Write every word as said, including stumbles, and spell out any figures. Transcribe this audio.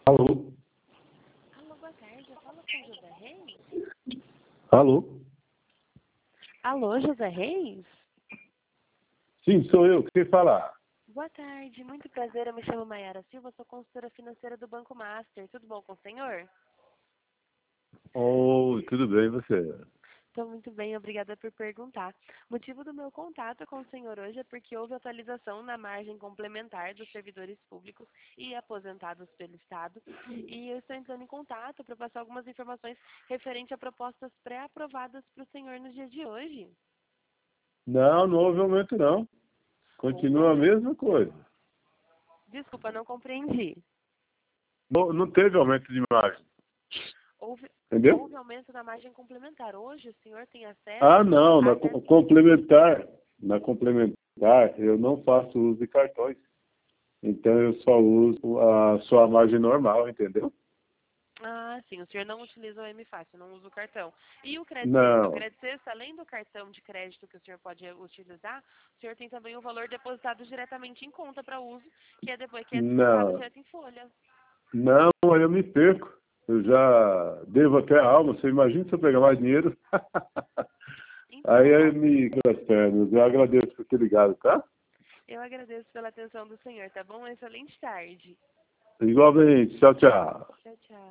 Alô? Alô, boa tarde. Eu falo com José Reis? Alô? Alô, José Reis? Sim, sou eu. Quem fala? Boa tarde. Muito prazer. Eu me chamo Maiara Silva. Sou consultora financeira do Banco Master. Tudo bom com o senhor? Oi, tudo bem, e você? Estou muito bem. Obrigada por perguntar. O motivo do meu contato com o senhor hoje é porque houve atualização na margem complementar dos servidores públicos e aposentados pelo Estado. E eu estou entrando em contato para passar algumas informações referente a propostas pré-aprovadas para o senhor no dia de hoje. Não, não houve aumento não. Houve Continua a aumento. mesma coisa. Desculpa, não compreendi. Não, não teve aumento de margem, Houve, entendeu? houve aumento da margem complementar. Hoje o senhor tem Ah, acesso não, na até co- cinco. complementar, na complementar, eu não faço uso de cartões. Então eu só uso a sua margem normal, entendeu? Ah, sim, o senhor não utiliza o M Fácil, não usa o cartão. E o crédito sexta? O Não, crédito sexta, além do cartão de crédito que o senhor pode utilizar, o senhor tem também o valor depositado diretamente em conta para uso, que é depois que é descontado não, direto em folha. não, aí eu me perco. Eu já devo até a alma. Você imagina se eu pegar mais dinheiro? Aí Então, eu me as pernas. Eu agradeço por ter ligado, tá? eu agradeço pela atenção do senhor, tá bom? Excelente tarde. Igualmente. Tchau, tchau. Tchau, tchau.